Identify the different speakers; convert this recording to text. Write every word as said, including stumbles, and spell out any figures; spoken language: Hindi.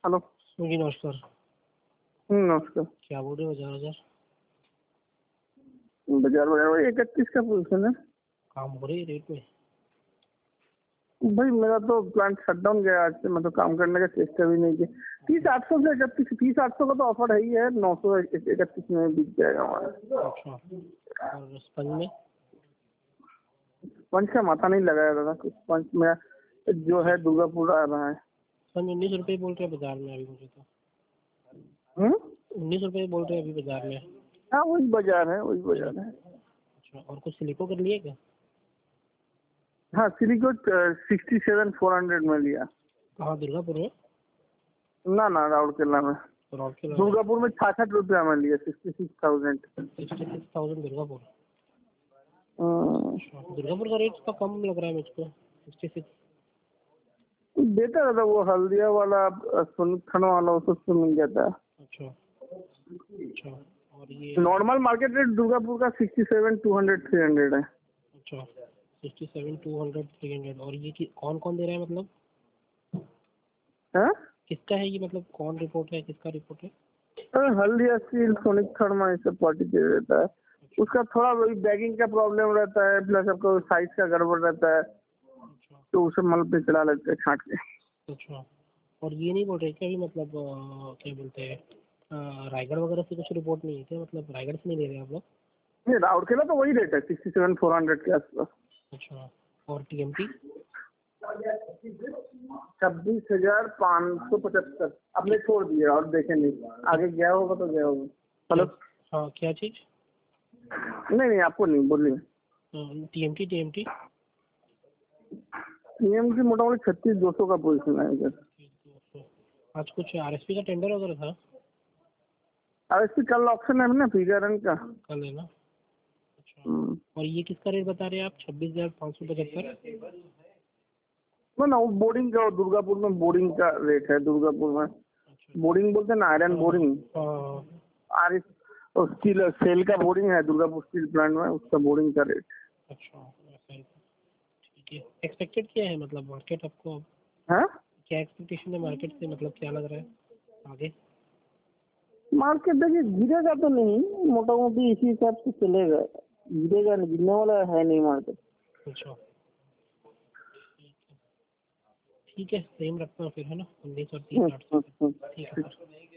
Speaker 1: हेलो
Speaker 2: जी नमस्कार।
Speaker 1: हम्म, नमस्कार।
Speaker 2: क्या बोल रहे हो? बाजार बाजार
Speaker 1: बाजार बाजार वही इकतीस का पोजीशन है।
Speaker 2: काम हो रही है रेट में?
Speaker 1: भाई मेरा तो प्लांट शट डाउन गया आज से, मैं तो काम करने का चेष्टा भी नहीं किया। तीस आठ सौ से इकतीस तीस आठ सौ का तो ऑफर है ही है। नौ सौ इकतीस में बिक जाएगा हमारा।
Speaker 2: अच्छा, और स्पंज में?
Speaker 1: पंच का माथा नहीं लगाया दादा, कुछ पंच में जो है दुर्गापुर आ रहा है।
Speaker 2: स्पंज उन्नीस रुपये बोल रहे हैं बाजार में अभी मुझे तो।
Speaker 1: हम्म,
Speaker 2: उन्नीस रुपये बोल रहे हैं अभी बाजार में।
Speaker 1: हाँ वही बाजार है, वही बाजार है।
Speaker 2: अच्छा, और कुछ सिलिको कर लिए क्या?
Speaker 1: हाँ सिलिको सिक्सटी सेवन फोर हंड्रेड में लिया।
Speaker 2: कहाँ, दुर्गापुर में?
Speaker 1: ना ना राउरकेला में।
Speaker 2: राउरकेला में
Speaker 1: दुर्गापुर में छाछठ रुपया में लिया, sixty six thousand.
Speaker 2: Sixty six thousand Durgapur.
Speaker 1: हम्म,
Speaker 2: अच्छा, दुर्गापुर का रेट तो कम लग रहा है मुझको, सिक्सटी सिक्स।
Speaker 1: देता रहता वो हल्दिया वाला, सोनीथन वाला, वो सबसे मिल जाता है।
Speaker 2: अच्छा अच्छा, और ये
Speaker 1: नॉर्मल मार्केट रेट दुर्गापुर का sixty seven two hundred three hundred है।
Speaker 2: अच्छा, sixty seven two hundred three hundred. और ये कि कौन कौन दे रहा है मतलब?
Speaker 1: हाँ?
Speaker 2: किसका है ये, मतलब कौन रिपोर्ट है, किसका रिपोर्ट है?
Speaker 1: अरे हल्दिया स्टील, सोनिक थर्मा, ये सब पार्टी दे देता है। उसका थोड़ा वही बैगिंग का प्रॉब्लम रहता है, प्लस आपको साइज का गड़बड़ रहता है,
Speaker 2: अच्छा
Speaker 1: तो उसे मल पे चला लेते हैं छाट के।
Speaker 2: अच्छा, और ये नहीं बोल रहे क्या भी, मतलब अ, क्या बोलते हैं, अ, रायगढ़ वगैरह से कुछ रिपोर्ट नहीं है क्या? मतलब रायगढ़ से नहीं ले रहे आप लोग?
Speaker 1: नहीं राउरकेला तो वही रेट है, सिक्सटी सेवन फोर हंड्रेड के आसपास।
Speaker 2: अच्छा, और टीएमटी?
Speaker 1: छब्बीस हजार पाँच सौ पचहत्तर आपने छोड़ दिए और देखे नहीं, आगे गया होगा तो गया होगा। हेलो,
Speaker 2: हाँ, क्या चीज़?
Speaker 1: नहीं नहीं आपको नहीं बोलिए।
Speaker 2: टीएमटी टीएमटी
Speaker 1: पीएम की मोटा मोटी छत्तीस दो सौ का पोजीशन है इधर।
Speaker 2: आज कुछ आरएसपी का टेंडर वगैरह था?
Speaker 1: अब इसकी कल ऑप्शन है ना फिगर रन का।
Speaker 2: कल है ना? अच्छा,
Speaker 1: हम्म,
Speaker 2: और ये किसका रेट बता रहे हैं आप, छब्बीस हजार पाँच सौ पचहत्तर?
Speaker 1: ना ना वो बोरिंग का, वो दुर्गापुर में बोरिंग का रेट है। दुर्गापुर में बोरिंग बोलते हैं ना, आयरन बोरिंग।
Speaker 2: हाँ,
Speaker 1: आर और स्टील सेल का बोरिंग है दुर्गापुर स्टील प्लांट में, उसका बोरिंग का रेट।
Speaker 2: अच्छा, ऐसा है। ठीक है, एक्सपेक्टेड क्या है मतलब मार्केट आपको?
Speaker 1: हाँ
Speaker 2: क्या एक्सपेक्टेशन है मार्केट से, मतलब क्या लग रहा है आगे?
Speaker 1: मार्केट देखिए गिरेगा तो नहीं, मोटा मोटी इसी हिसाब से चलेगा। गिरेगा नहीं, गिरने वाला है नहीं मार्केट।
Speaker 2: अच्छा, ठीक है, सेम रखता हूँ फिर, है ना? उन्नीस और तीस
Speaker 1: हम्म,
Speaker 2: आठ
Speaker 1: हम्म,
Speaker 2: सौ
Speaker 1: हम्म,
Speaker 2: ठीक है
Speaker 1: ठीक।
Speaker 2: सर।